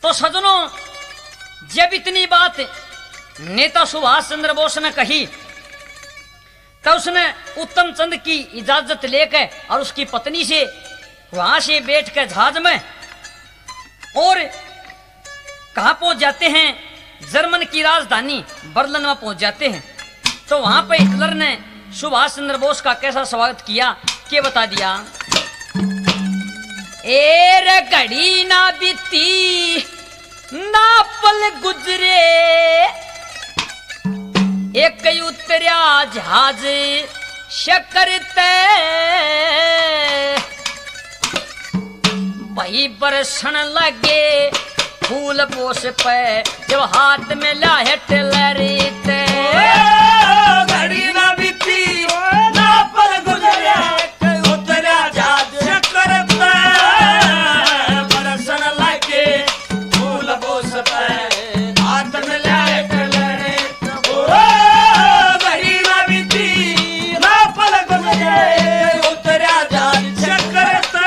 तो सजनों, जब इतनी बात नेता सुभाष चंद्र बोस ने कही तो उसने उत्तम चंद की इजाजत लेकर और उसकी पत्नी से वहां से बैठ कर जहाज में और कहा पहुंच जाते हैं, जर्मन की राजधानी बर्लिन में पहुंच जाते हैं। तो वहां पर हिटलर ने सुभाष चंद्र बोस का कैसा स्वागत किया के बता दिया। एर घड़ी ना बीती ना पल गुजरे, एक उतरिया जहाज शकरते, वही बरसन लगे फूल बोस पे जब हाथ में लाहे टेलरीते। घड़ी ना बीती ना पल गुजरे, एक उतरिया जहाज शकरते, बरसन लगे फूल बोस पे हाथ में लाहे टेलरीते। घड़ी ना बीती ना पल गुजरे, उतरिया जहाज शकरते,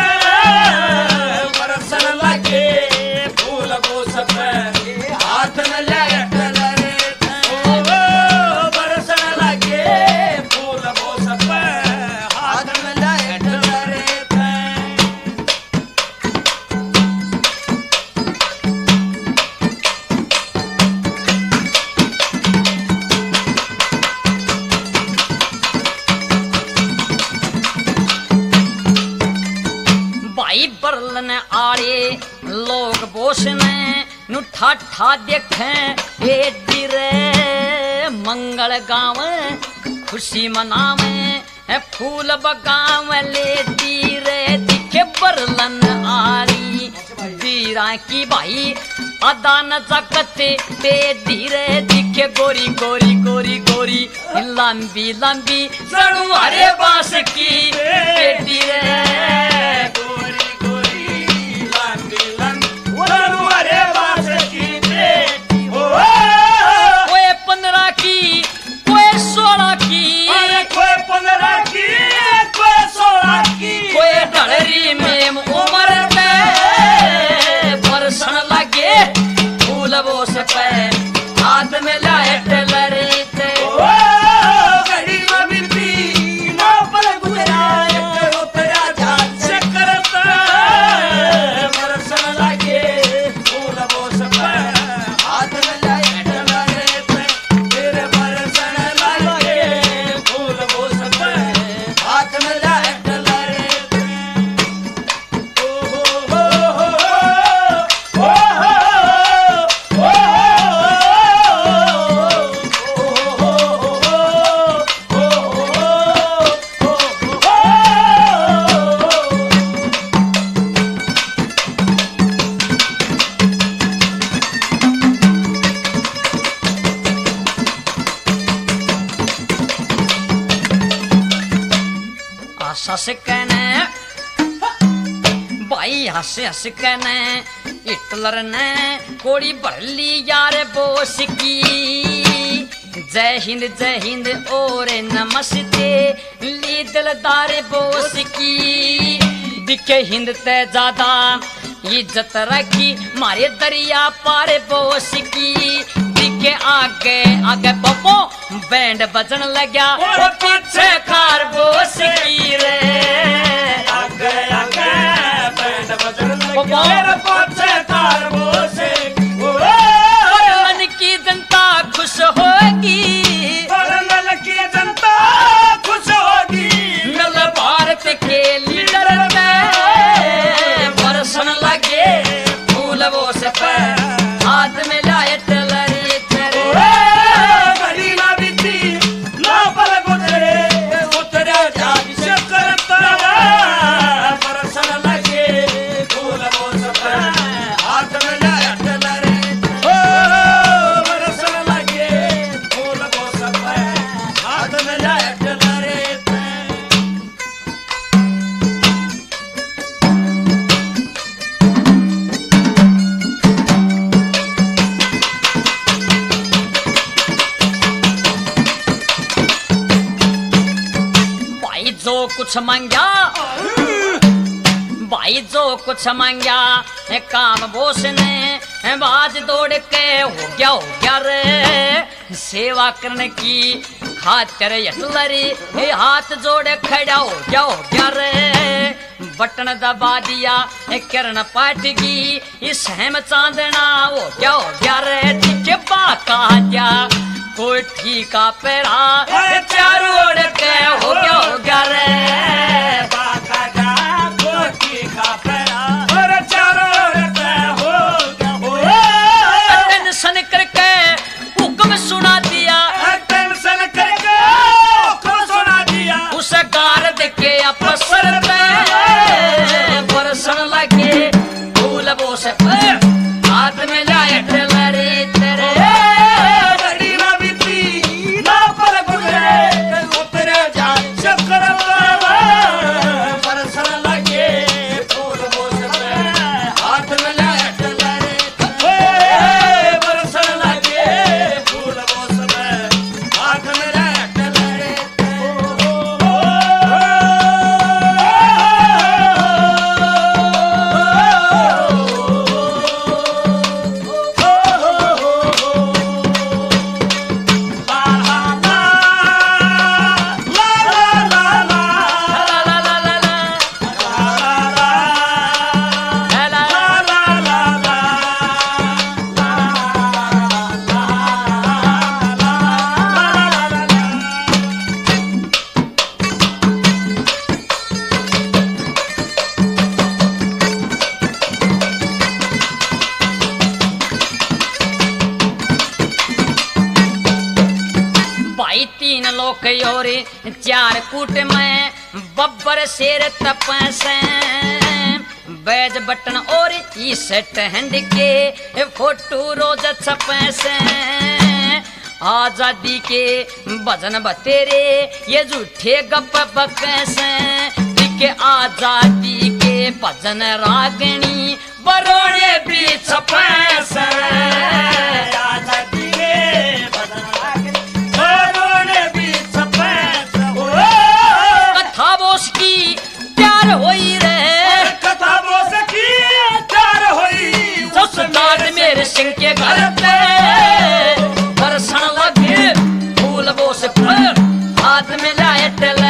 बरसन लगे फूल बोस पे हाथ में लाहे टेलरीते। बरसन लगे फूल बोस पे हाथ में लाहे टेलरीते। भाई बर्लिन आड़े लोग बोस ने नु ठाठा देखे एडी रे मंगल गाँव खुशी मनावे है फूल बगाव लेडी रे दिखे बर्लिन आड़ी वीरा की भाई अदान जकते पेडी रे दिखे गोरी गोरी गोरी गोरी लंबी लंबी जड़ू हरे बांस की पेडी रे। गोरी गोरी लंबी लंबी वरु हरे बांस की बेटी। कोई 15 की कोई 16 की, अरे कोई 15 की कोई 16 की, कोई ढलरी में उम्र में बरसन लगे फूल बोस पे हाथ में लाए टेलरीते। घड़ी ना बीती ना पल गुजरा, एक उतरिया जहाज शकरते, बरसन लगे फूल बोस पे हाथ में लाए टेलरीते। फिर बरसन लगे फूल बोस पे हाथ में लाए टेलरीते। ओ हो हो हो हंस कहने भाई हंस हंस कहने हिटलर ने कोड़ी भर ली यार बोस की। जय हिंद और नमस्ते ली दिलदार बोस की। दिखे हिंद ते ज्यादा इज्जत रखी मारे दरिया पार बोस की। दिखे आगे आगे पप्पो बैंड बजन लग्या और पीछे कार बोस की रे। आगे आगे बैंड बजन लगे मेरे पीछे कार बोस की। मन की जनता खुश होगी, बर्लिन की जनता खुश होगी। नल भारत के लीडर में बरसन लगे फूल बोस पे हाथ में लाए टेलरीते। घड़ी ना बीती ना पल गुजरे, उतरिया जहाज शकरते, बरसन लगे फूल बोस पे हाथ में लाए टेलरीते। बरसन लगे फूल बोस पे हाथ में लाए टेलरीते। भाई जो कुछ मांगा भाई जो कुछ मांगा काम बोस ने बाज दौड़ के हो गया रे सेवा करने की खातिर यटलरी हाथ जोड़े खड़ा हो गया रे बटन दबा दिया किरण पाटगी इस हेम चांदना हो गया रे ठीक बाका जा कोई ठीका पेरा चारों ओर के हो गया रे बाका जा कोई ठीका पेरा और चारों ओर के हो गया टेंशन करके हुक्म सुना दिया टेंशन करके हुक्म सुना दिया उस गार्ड के अफसर पे बरसन लगे फूल बोस हाथ में लाए टेलरी तेरे बड़ी ना बीती ना पर गुजरे उतरे जा चक्कर बरसन लगे फूल बोस पे हाथ में लाए टेलरी बरसन लगे फूल बोस पे हाथ में लाए टेलरी भाई तीन लोग और चार कूट में बब्बर शेर तपसे बैज बटन और ई सेट हैंड के फोटो रोज छपसे आजादी के भजन बतेरे ये झूठे गप बकसे के आजादी के भजन रागणी बरोड़े भी छपसे आजादी के भजन बरोड़े भी छपसे कथा बोस की प्यार होई रे कथा बोस की प्यार होई उस्ताद मेरे सिंह के घर पे बरसन लगे फूल बोस पर हाथ में लाए टेलरी